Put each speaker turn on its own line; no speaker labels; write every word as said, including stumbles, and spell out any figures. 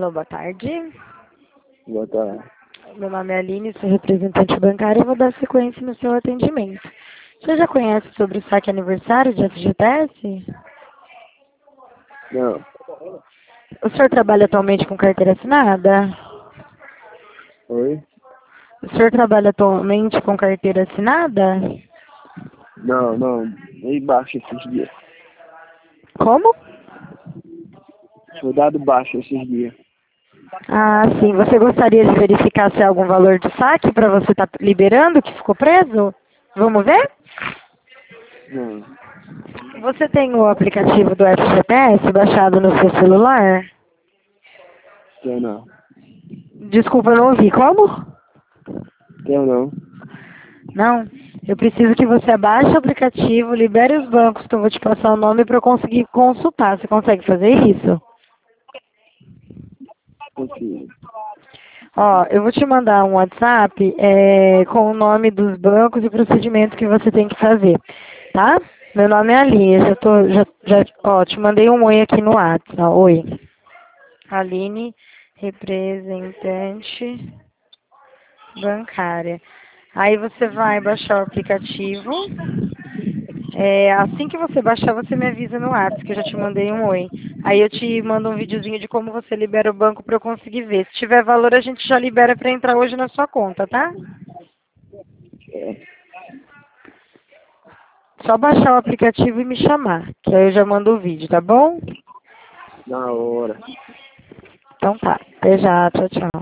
Alô, boa tarde.
Boa tarde.
Meu nome é Aline, sou representante bancária e vou dar sequência no seu atendimento. Você já conhece sobre o saque aniversário de F G T S?
Não.
O senhor trabalha atualmente com carteira assinada?
Oi?
O senhor trabalha atualmente com carteira assinada?
Não, não. Dei baixo esses dias.
Como?
Foi dado baixo esses dias.
Ah, sim. Você gostaria de verificar se há algum valor de saque para você estar liberando que ficou preso? Vamos ver?
Não.
Você tem o aplicativo do F G T S baixado no seu celular?
Tenho não.
Desculpa, eu não ouvi. Como?
Tenho não.
Não? Eu preciso que você abaixe o aplicativo, libere os bancos, que eu vou te passar o nome para eu conseguir consultar. Você consegue fazer isso?
Consigo.
Ó, eu vou te mandar um WhatsApp é, com o nome dos bancos e o procedimento que você tem que fazer, tá? Meu nome é Aline, eu já tô, já, já, ó, te mandei um oi aqui no WhatsApp, ó, oi. Aline, representante bancária. Aí você vai baixar o aplicativo. É, assim que você baixar, você me avisa no WhatsApp, que eu já te mandei um oi. Aí eu te mando um videozinho de como você libera o banco para eu conseguir ver. Se tiver valor, a gente já libera para entrar hoje na sua conta, tá?
É.
Só baixar o aplicativo e me chamar, que aí eu já mando o vídeo, tá bom?
Na hora.
Então tá. Até já. Tchau, tchau.